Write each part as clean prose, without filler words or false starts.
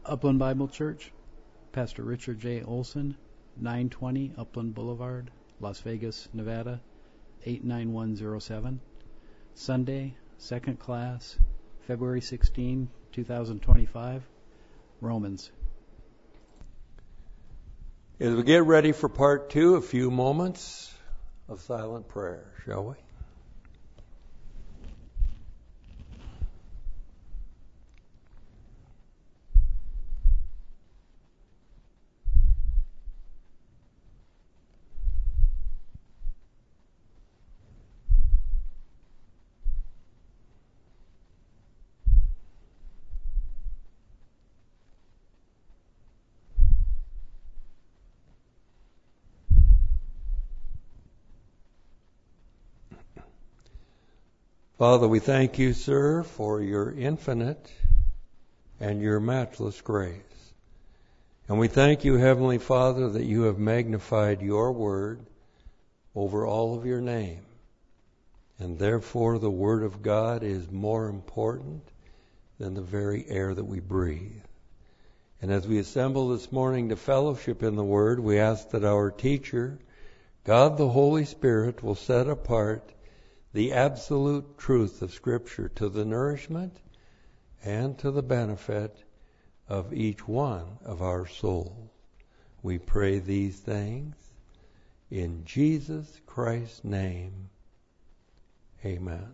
Upland Bible Church, Pastor Richard J. Olson, 920 Upland Boulevard, Las Vegas, Nevada, 89107. Sunday, second class, February 16, 2025, Romans. As we get ready for part 2, a few moments of silent prayer, shall we? Father, we thank you, sir, for your infinite and your matchless grace. And we thank you, Heavenly Father, that you have magnified your word over all of your name. And therefore the word of God is more important than the very air that we breathe. And as we assemble this morning to fellowship in the word, we ask that our teacher, God the Holy Spirit, will set apart the absolute truth of Scripture to the nourishment and to the benefit of each one of our souls. We pray these things in Jesus Christ's name. Amen.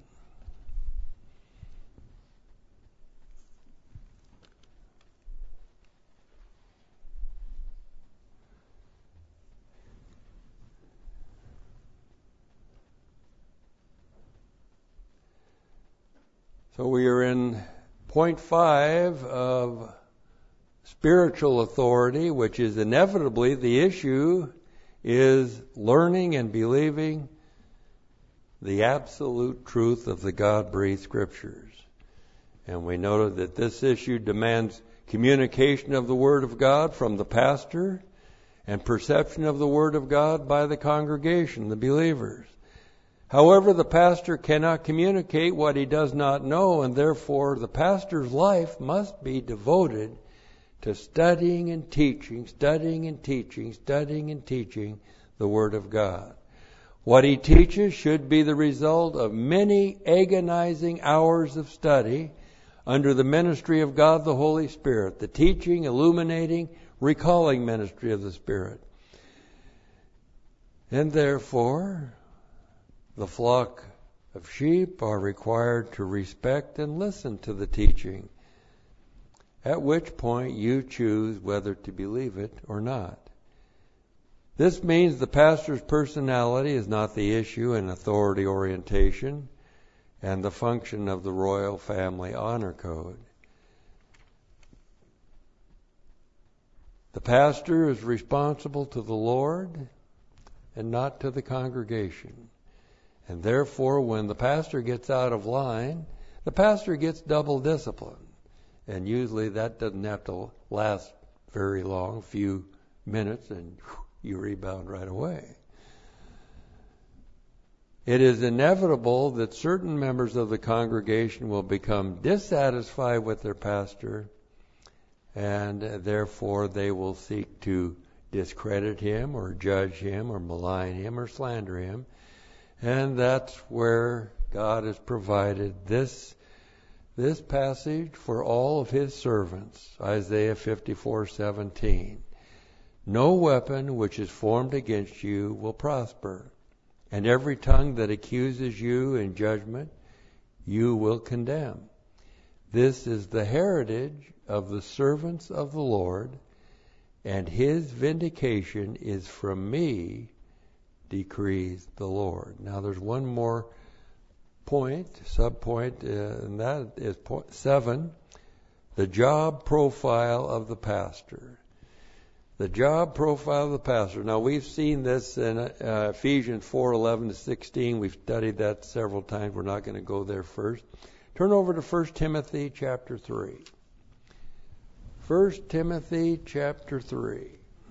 So we are in point 5 of spiritual authority, which is inevitably the issue is learning and believing the absolute truth of the God-breathed Scriptures. And we noted that this issue demands communication of the Word of God from the pastor and perception of the Word of God by the congregation, the believers. However, the pastor cannot communicate what he does not know, and therefore the pastor's life must be devoted to studying and teaching, studying and teaching, studying and teaching the Word of God. What he teaches should be the result of many agonizing hours of study under the ministry of God the Holy Spirit, the teaching, illuminating, recalling ministry of the Spirit. And therefore, the flock of sheep are required to respect and listen to the teaching, at which point you choose whether to believe it or not. This means the pastor's personality is not the issue in authority orientation and the function of the Royal Family Honor Code. The pastor is responsible to the Lord and not to the congregation. And therefore, when the pastor gets out of line, the pastor gets double discipline. And usually that doesn't have to last very long, a few minutes, and you rebound right away. It is inevitable that certain members of the congregation will become dissatisfied with their pastor, and therefore they will seek to discredit him or judge him or malign him or slander him. And that's where God has provided this passage for all of his servants. Isaiah 54:17. No weapon which is formed against you will prosper, and every tongue that accuses you in judgment you will condemn. This is the heritage of the servants of the Lord, and his vindication is from me, decrees the Lord. Now there's one more subpoint, and that is point 7, the job profile of the pastor. The job profile of the pastor. Now we've seen this in Ephesians 4:11-16. We've studied that several times. We're not going to go there first. Turn over to 1 Timothy chapter 3. 1 Timothy chapter 3.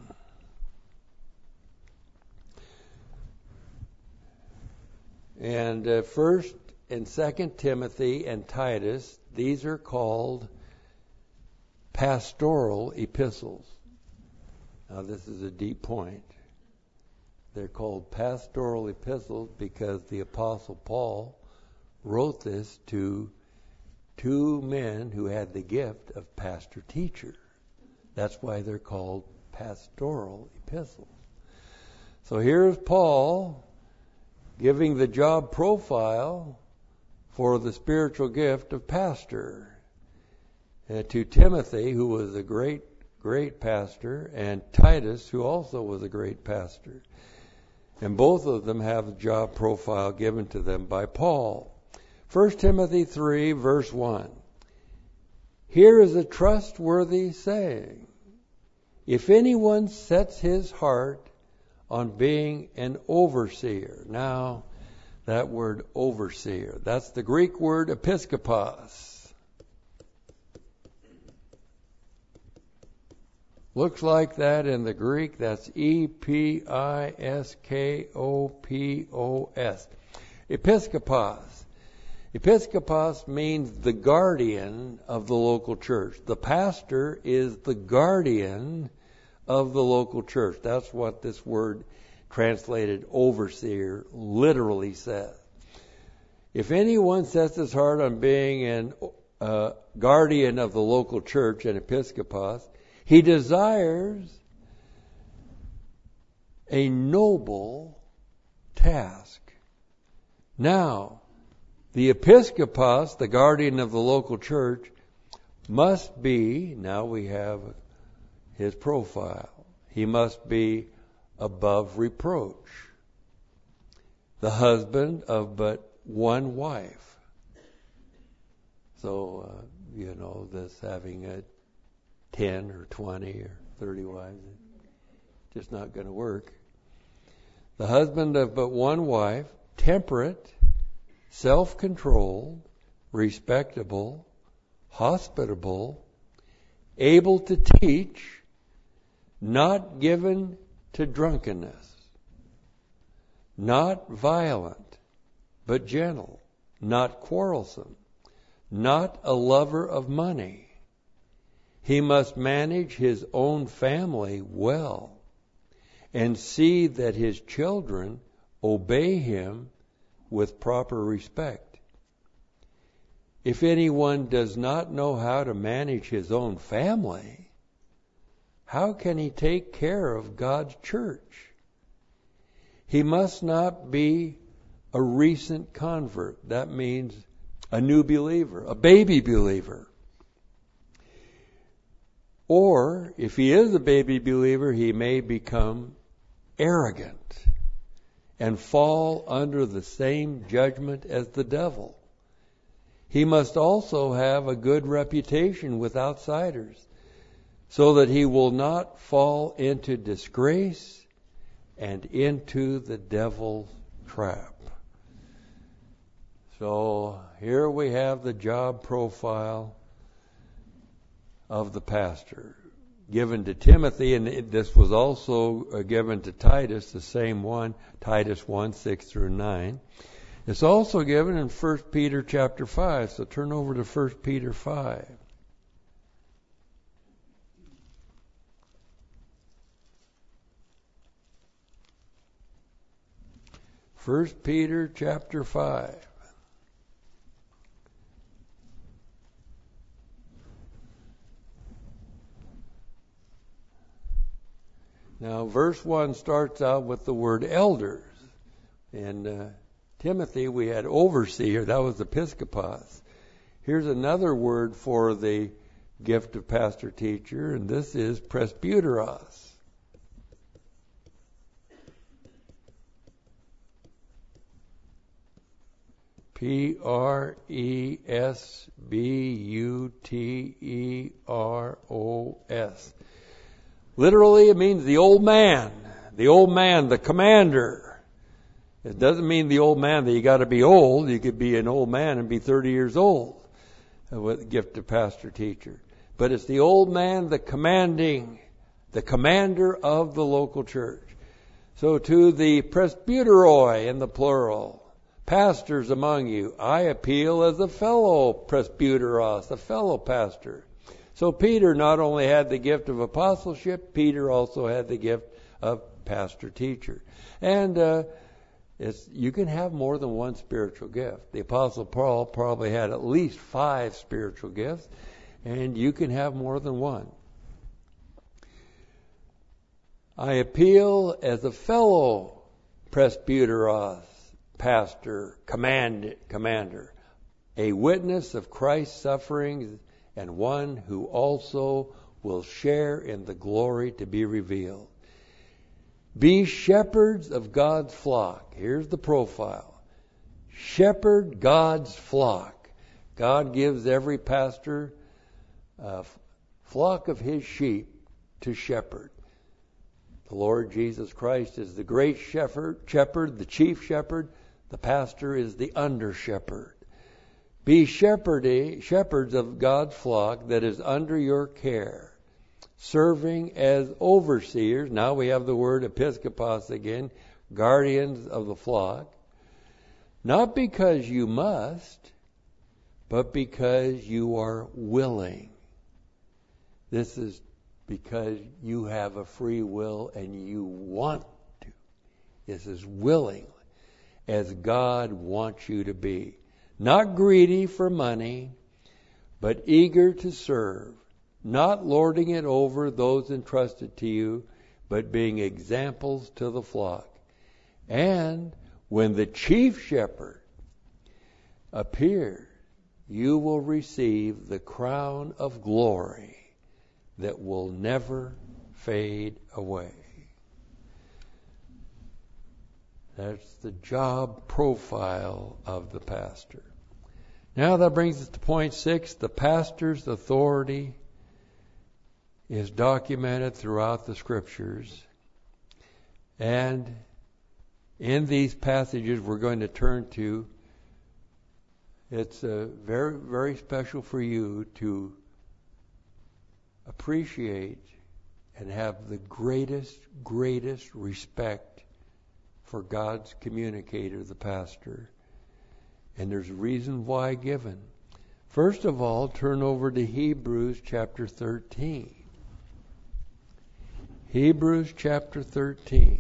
And 1 and 2 Timothy and Titus, these are called pastoral epistles. Now this is a deep point. They're called pastoral epistles because the Apostle Paul wrote this to two men who had the gift of pastor-teacher. That's why they're called pastoral epistles. So here's Paul giving the job profile for the spiritual gift of pastor to Timothy, who was a great pastor, and Titus, who also was a great pastor. And both of them have a job profile given to them by Paul. 1 Timothy 3, verse 1. Here is a trustworthy saying. If anyone sets his heart on being an overseer. Now, that word overseer, that's the Greek word episkopos. Looks like that in the Greek. That's E-P-I-S-K-O-P-O-S. Episkopos. Episkopos means the guardian of the local church. The pastor is the guardian of the local church. That's what this word translated overseer literally says. If anyone sets his heart on being an guardian of the local church, an episkopos, he desires a noble task. Now, the episkopos, the guardian of the local church, must be, now we have his profile, he must be above reproach, the husband of but one wife. So, this having a 10 or 20 or 30 wives, it's just not going to work. The husband of but one wife, temperate, self-controlled, respectable, hospitable, able to teach, not given to drunkenness, not violent, but gentle, not quarrelsome, not a lover of money. He must manage his own family well and see that his children obey him with proper respect. If anyone does not know how to manage his own family, how can he take care of God's church? He must not be a recent convert. That means a new believer, a baby believer. Or, if he is a baby believer, he may become arrogant and fall under the same judgment as the devil. He must also have a good reputation with outsiders, so that he will not fall into disgrace and into the devil's trap. So here we have the job profile of the pastor given to Timothy, and this was also given to Titus, the same one, Titus 1, 6 through 9. It's also given in 1 Peter chapter 5, so turn over to 1 Peter 5. First Peter chapter 5. Now, verse 1 starts out with the word elders. In Timothy, we had overseer. That was episkopos. Here's another word for the gift of pastor-teacher, and this is presbyteros. Presbyteros. Literally, it means the old man, the commander. It doesn't mean the old man that you got to be old. You could be an old man and be 30 years old with the gift of pastor-teacher. But it's the old man, the commander of the local church. So to the presbyteroi in the plural, pastors among you, I appeal as a fellow presbyteros, a fellow pastor. So Peter not only had the gift of apostleship, Peter also had the gift of pastor-teacher. And you can have more than one spiritual gift. The Apostle Paul probably had at least 5 spiritual gifts, and you can have more than one. I appeal as a fellow presbyteros, pastor, commander, a witness of Christ's sufferings, and one who also will share in the glory to be revealed. Be shepherds of God's flock. Here's the profile. Shepherd God's flock. God gives every pastor a flock of his sheep to shepherd. The Lord Jesus Christ is the great shepherd, the chief shepherd. The pastor is the under shepherd. Be shepherds of God's flock that is under your care, serving as overseers. Now we have the word episkopos again, guardians of the flock. Not because you must, but because you are willing. This is because you have a free will and you want to. This is willing, as God wants you to be. Not greedy for money, but eager to serve. Not lording it over those entrusted to you, but being examples to the flock. And when the chief shepherd appears, you will receive the crown of glory that will never fade away. That's the job profile of the pastor. Now that brings us to point 6. The pastor's authority is documented throughout the Scriptures. And in these passages we're going to turn to, it's very, very special for you to appreciate and have the greatest respect for God's communicator, the pastor. And there's a reason why given. First of all, turn over to Hebrews chapter 13. Hebrews chapter 13.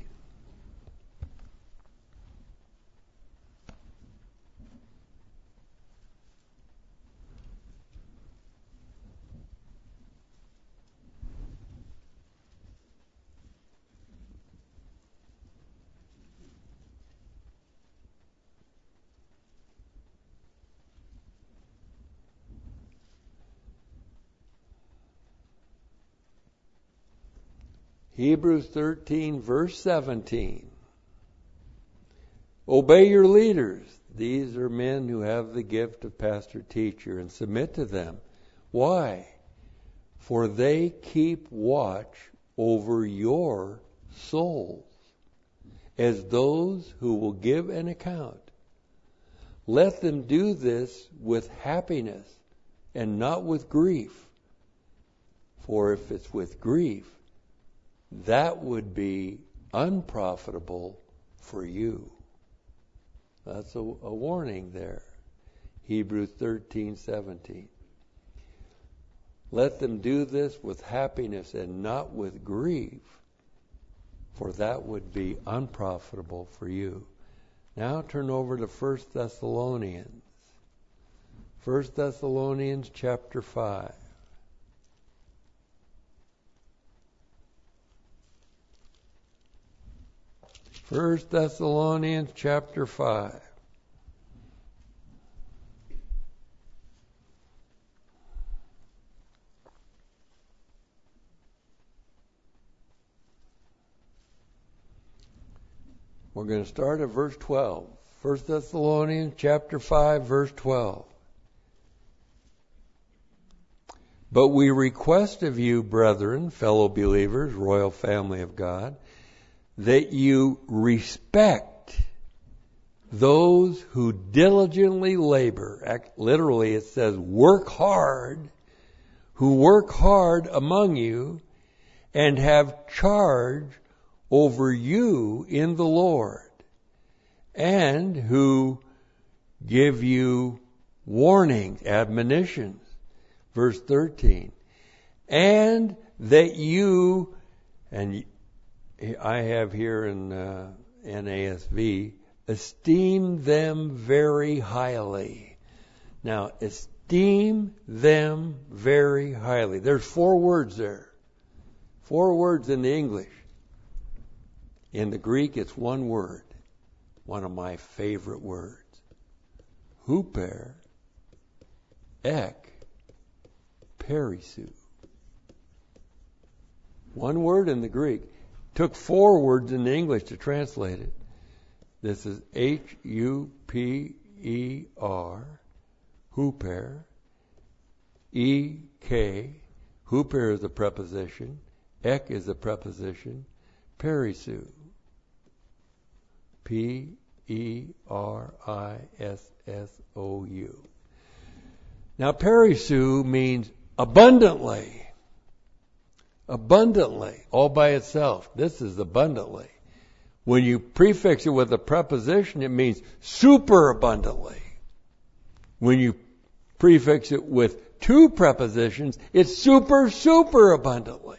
Hebrews 13, verse 17. Obey your leaders. These are men who have the gift of pastor-teacher, and submit to them. Why? For they keep watch over your souls as those who will give an account. Let them do this with happiness and not with grief. For if it's with grief, that would be unprofitable for you. That's a warning there. Hebrews 13:17. Let them do this with happiness and not with grief, for that would be unprofitable for you. Now turn over to 1 Thessalonians. 1 Thessalonians chapter 5. 1 Thessalonians chapter 5. We're going to start at verse 12. 1 Thessalonians chapter 5, verse 12. But we request of you, brethren, fellow believers, royal family of God, that you respect those who diligently labor. Literally it says work hard, who work hard among you and have charge over you in the Lord, and who give you warnings, admonitions. Verse 13. and that you, and I have here in NASV, esteem them very highly. Now, esteem them very highly. There's 4 words there. 4 words in the English. In the Greek, it's 1 word. One of my favorite words. Huper, ek, perisou. 1 word in the Greek. Took 4 words in the English to translate it. This is Huper, huper, ek. Huper is a preposition. Ek is a preposition. Perisou. Perisou. Now, perisou means abundantly. Abundantly, all by itself. This is abundantly. When you prefix it with a preposition, it means super abundantly. When you prefix it with 2 prepositions, it's super, super abundantly.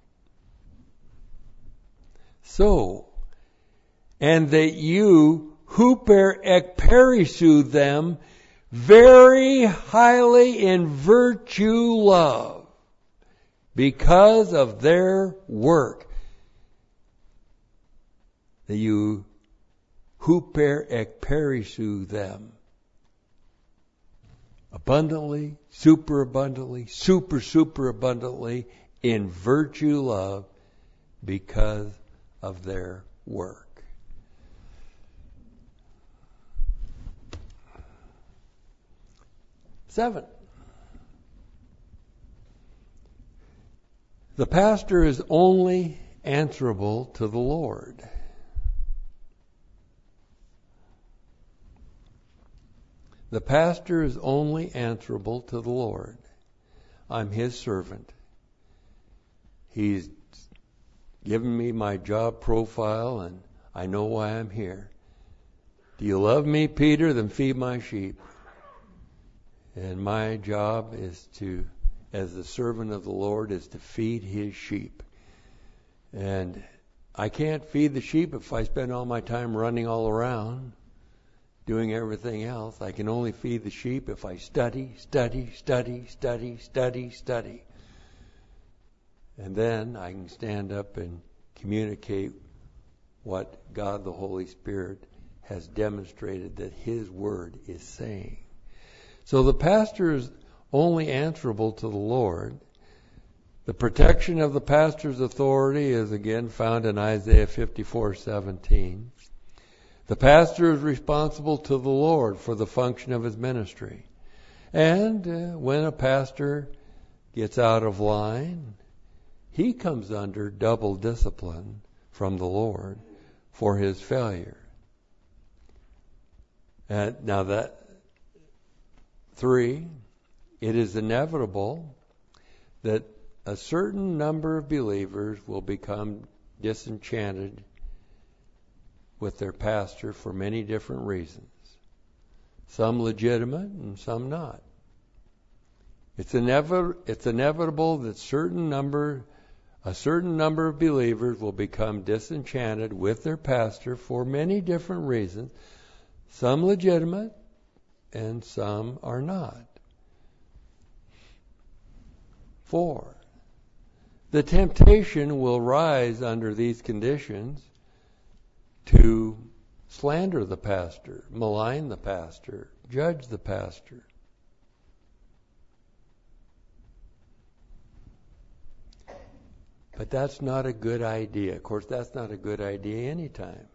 So, and that you, huper ek perisou them, very highly in virtue love, because of their work. That you huper ek perisou them. Abundantly, super abundantly, super, super abundantly, in virtue love, because of their work. Seven. The pastor is only answerable to the Lord. The pastor is only answerable to the Lord. I'm his servant. He's given me my job profile, and I know why I'm here. Do you love me, Peter? Then feed my sheep. And my job is to, as the servant of the Lord, is to feed his sheep. And I can't feed the sheep if I spend all my time running all around, doing everything else. I can only feed the sheep if I study. And then I can stand up and communicate what God the Holy Spirit has demonstrated that his word is saying. So the pastor is only answerable to the Lord. The protection of the pastor's authority is again found in Isaiah 54:17. The pastor is responsible to the Lord for the function of his ministry. And when a pastor gets out of line, he comes under double discipline from the Lord for his failure. And now that 3, it is inevitable that a certain number of believers will become disenchanted with their pastor for many different reasons. Some legitimate and some not. It's inevitable that a certain number of believers will become disenchanted with their pastor for many different reasons. Some legitimate and some are not. 4, the temptation will rise under these conditions to slander the pastor, malign the pastor, judge the pastor. But that's not a good idea. Of course, that's not a good idea anytime.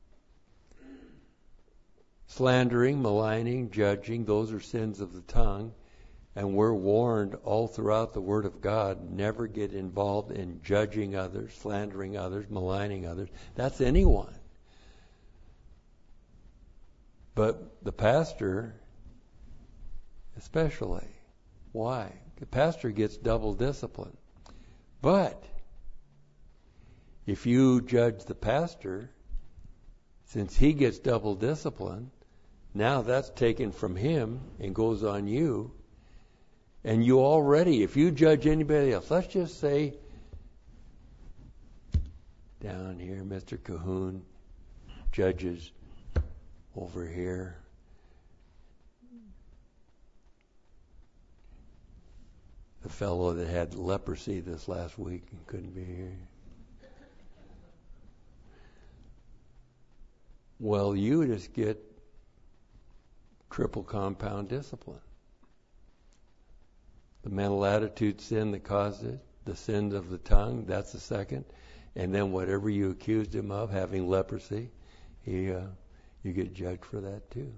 Slandering, maligning, judging, those are sins of the tongue. And we're warned all throughout the Word of God, never get involved in judging others, slandering others, maligning others. That's anyone. But the pastor, especially. Why? The pastor gets double discipline. But if you judge the pastor, since he gets double discipline, now that's taken from him and goes on you. And you already, if you judge anybody else, let's just say down here, Mr. Cahoon judges over here. The fellow that had leprosy this last week and couldn't be here. Well, you just get triple compound discipline. The mental attitude sin that caused it, the sins of the tongue, that's the second. And then whatever you accused him of, having leprosy, you get judged for that too.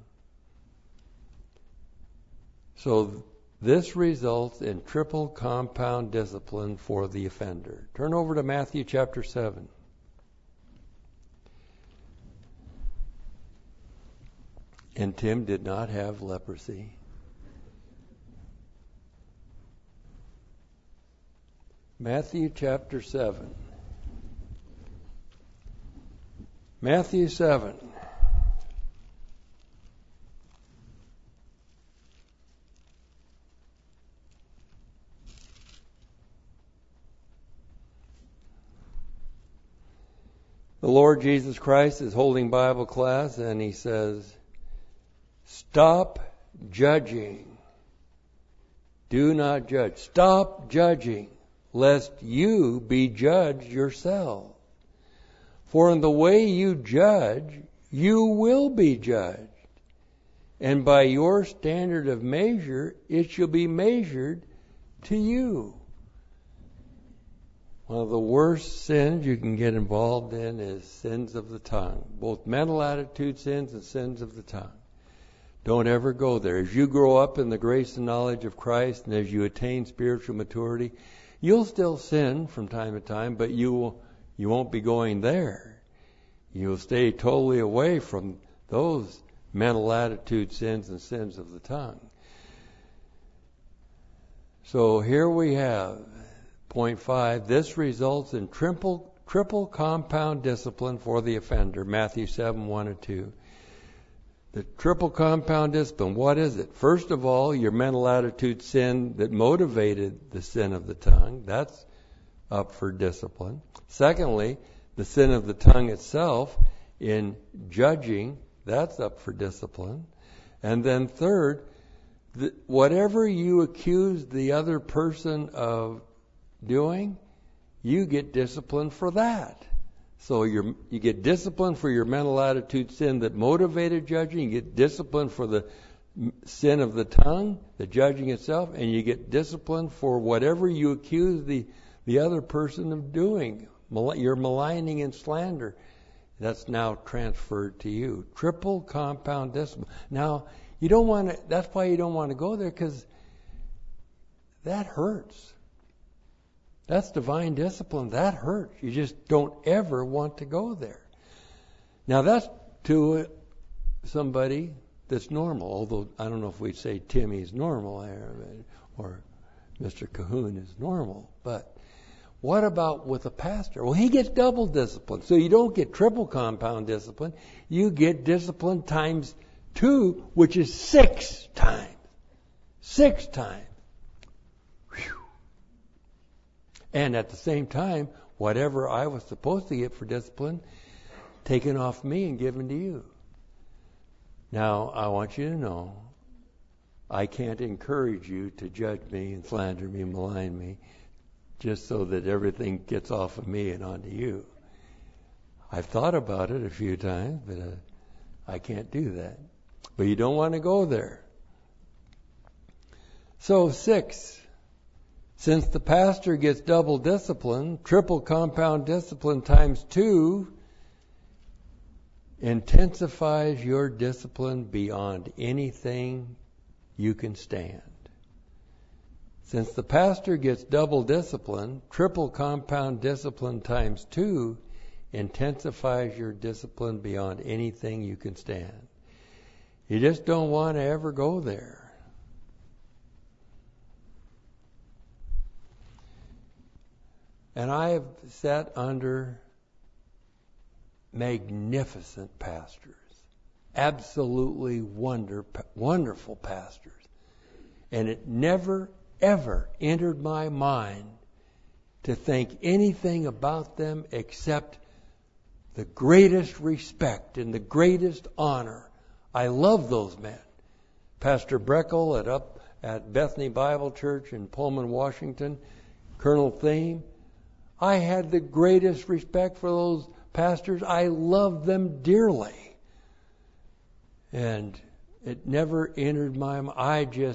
So this results in triple compound discipline for the offender. Turn over to Matthew chapter 7. And Tim did not have leprosy. Matthew chapter 7. Matthew 7. The Lord Jesus Christ is holding Bible class and he says, stop judging. Do not judge. Stop judging, lest you be judged yourself. For in the way you judge, you will be judged. And by your standard of measure, it shall be measured to you. One of the worst sins you can get involved in is sins of the tongue. Both mental attitude sins and sins of the tongue. Don't ever go there. As you grow up in the grace and knowledge of Christ and as you attain spiritual maturity, you'll still sin from time to time, but you won't be going there. You'll stay totally away from those mental attitude sins and sins of the tongue. So here we have point 5. This results in triple compound discipline for the offender. Matthew 7, 1 and 2. The triple compound discipline, what is it? First of all, your mental attitude sin that motivated the sin of the tongue. That's up for discipline. Secondly, the sin of the tongue itself in judging, that's up for discipline. And then third, whatever you accuse the other person of doing, you get discipline for that. So you get discipline for your mental attitude sin that motivated judging. You get discipline for the sin of the tongue, the judging itself, and you get discipline for whatever you accuse the other person of doing. Your maligning and slander, that's now transferred to you. Triple compound discipline. Now, you don't want to. That's why you don't want to go there, because that hurts. That's divine discipline. That hurts. You just don't ever want to go there. Now that's to somebody that's normal, although I don't know if we'd say Timmy's normal or Mr. Cahoon is normal. But what about with a pastor? Well, he gets double discipline. So you don't get triple compound discipline. You get discipline times 2, which is 6 times. 6 times. Whew. And at the same time, whatever I was supposed to get for discipline, taken off me and given to you. Now, I want you to know, I can't encourage you to judge me and slander me and malign me just so that everything gets off of me and onto you. I've thought about it a few times, but I can't do that. But you don't want to go there. So 6. Since the pastor gets double discipline, triple compound discipline times 2 intensifies your discipline beyond anything you can stand. Since the pastor gets double discipline, triple compound discipline times 2 intensifies your discipline beyond anything you can stand. You just don't want to ever go there. And I have sat under magnificent pastors, absolutely wonderful pastors. And it never, ever entered my mind to think anything about them except the greatest respect and the greatest honor. I love those men. Pastor Breckel at Bethany Bible Church in Pullman, Washington, Colonel Thiem. I had the greatest respect for those pastors. I loved them dearly. And it never entered my mind.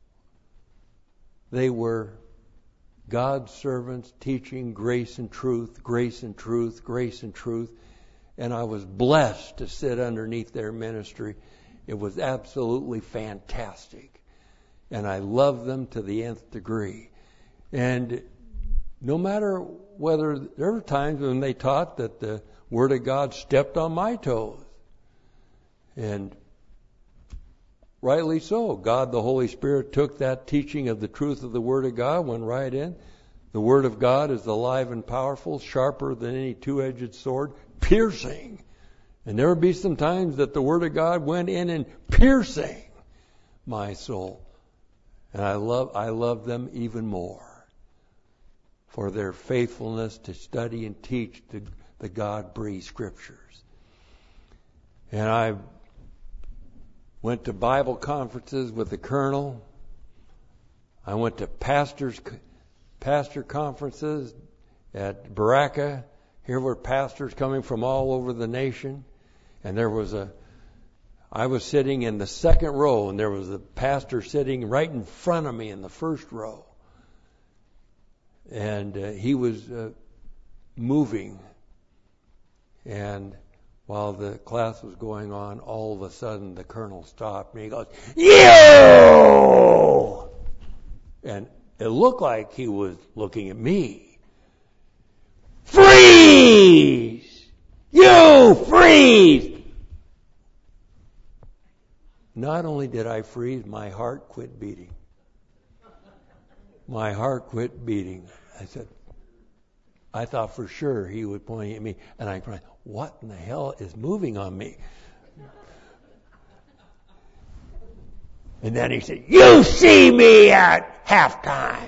They were God's servants teaching grace and truth, grace and truth, grace and truth. And I was blessed to sit underneath their ministry. It was absolutely fantastic. And I loved them to the nth degree. And no matter whether, there were times when they taught that the Word of God stepped on my toes. And rightly so. God, the Holy Spirit, took that teaching of the truth of the Word of God, went right in. The Word of God is alive and powerful, sharper than any two-edged sword, piercing. And there would be some times that the Word of God went in and piercing my soul. And I love them even more for their faithfulness to study and teach the God-breathed Scriptures. And I went to Bible conferences with the Colonel. I went to pastor conferences at Baraka. Here were pastors coming from all over the nation. And I was sitting in the second row, and there was a pastor sitting right in front of me in the first row. And he was moving. And while the class was going on, all of a sudden the Colonel stopped me. He goes, "You!" And it looked like he was looking at me. "Freeze! You freeze!" Not only did I freeze, my heart quit beating. My heart quit beating. I thought for sure he would point at me. And I cried, what in the hell is moving on me? And then he said, "You see me at halftime."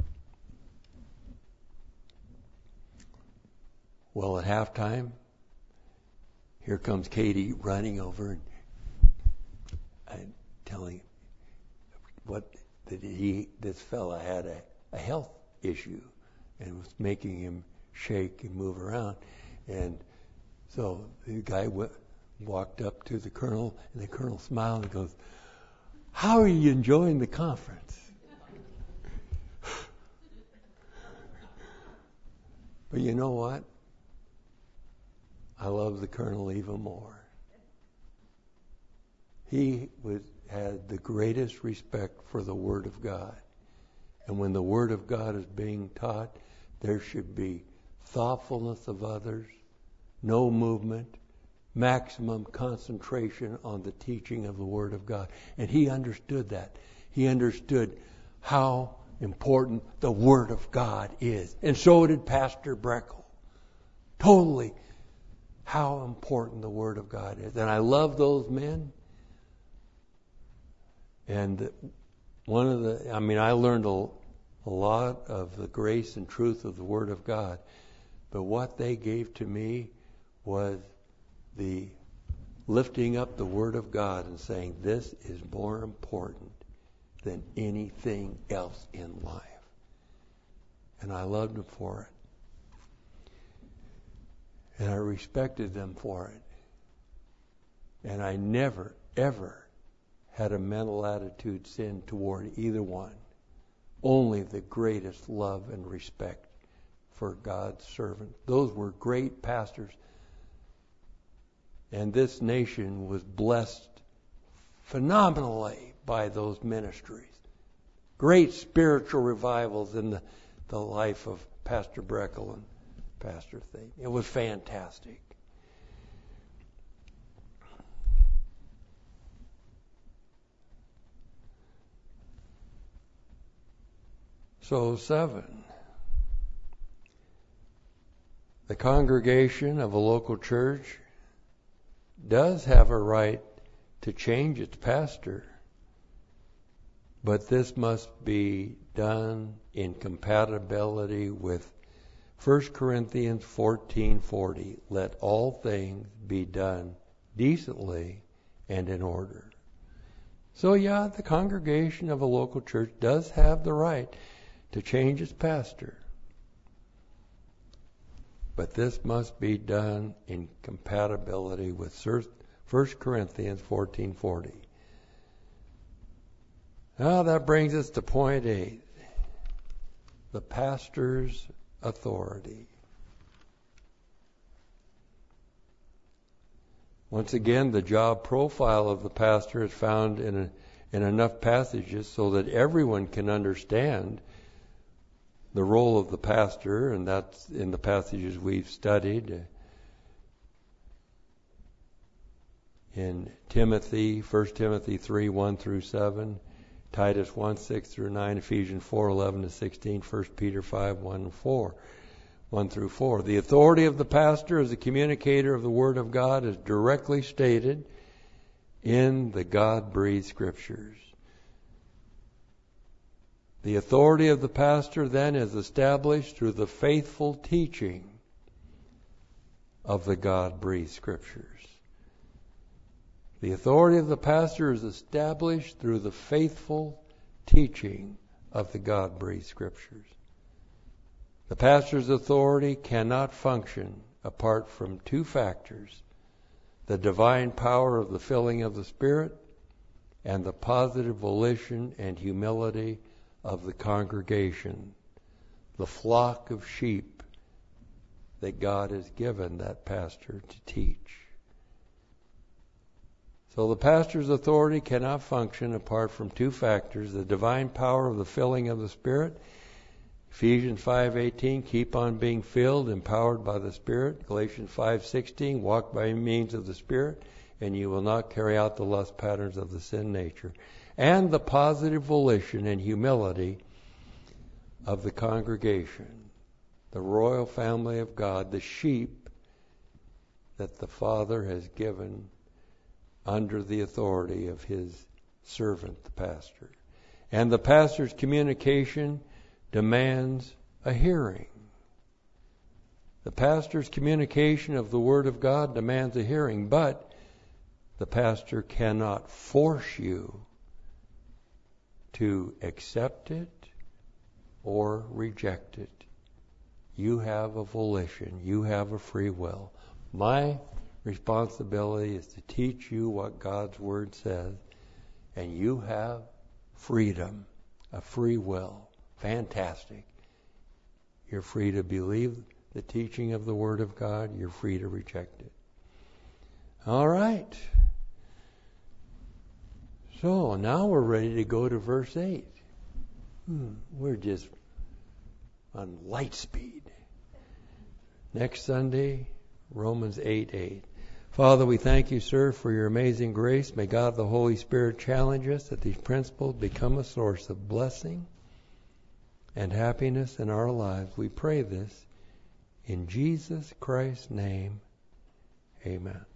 Well, at halftime, here comes Katie running over and telling this fella had a health issue and was making him shake and move around. And so the guy walked up to the Colonel, and the Colonel smiled and goes, "How are you enjoying the conference?" But you know what? I love the Colonel even more. He had the greatest respect for the Word of God. And when the Word of God is being taught, there should be thoughtfulness of others, no movement, maximum concentration on the teaching of the Word of God. And he understood that. He understood how important the Word of God is. And so did Pastor Breckel. Totally how important the Word of God is. And I love those men. And I learned a lot of the grace and truth of the Word of God. But what they gave to me was the lifting up the Word of God and saying, this is more important than anything else in life. And I loved them for it. And I respected them for it. And I never, ever had a mental attitude sin toward either one. Only the greatest love and respect for God's servant. Those were great pastors. And this nation was blessed phenomenally by those ministries. Great spiritual revivals in the life of Pastor Breckel and Pastor Thiem. It was fantastic. So 7. The congregation of a local church does have a right to change its pastor, but this must be done in compatibility with 1 Corinthians 14:40. Let all things be done decently and in order. So yeah, the congregation of a local church does have the right to change its pastor. But this must be done in compatibility with 1 Corinthians 14:40. Now that brings us to point 8. The pastor's authority. Once again, the job profile of the pastor is found in enough passages so that everyone can understand the role of the pastor, and that's in the passages we've studied. In Timothy, 1 Timothy 3:1 through 7, Titus 1:6 through 9, Ephesians 4:11 to 16, 1 Peter 5:1 through 4. The authority of the pastor as a communicator of the Word of God is directly stated in the God-breathed Scriptures. The authority of the pastor then is established through the faithful teaching of the God-breathed Scriptures. The authority of the pastor is established through the faithful teaching of the God-breathed Scriptures. The pastor's authority cannot function apart from two factors: the divine power of the filling of the Spirit and the positive volition and humility of the congregation, the flock of sheep that God has given that pastor to teach. So the pastor's authority cannot function apart from two factors: the divine power of the filling of the Spirit. Ephesians 5:18, keep on being filled, empowered by the Spirit. Galatians 5:16, walk by means of the Spirit, and you will not carry out the lust patterns of the sin nature. And the positive volition and humility of the congregation, the royal family of God, the sheep that the Father has given under the authority of His servant, the pastor. And the pastor's communication demands a hearing. The pastor's communication of the Word of God demands a hearing, but the pastor cannot force you to accept it or reject it. You have a volition. You have a free will. My responsibility is to teach you what God's Word says, and you have freedom, a free will. Fantastic. You're free to believe the teaching of the Word of God. You're free to reject it. All right. So now we're ready to go to verse 8. We're just on light speed. Next Sunday, Romans 8:8. Father, we thank you, sir, for your amazing grace. May God the Holy Spirit challenge us that these principles become a source of blessing and happiness in our lives. We pray this in Jesus Christ's name. Amen.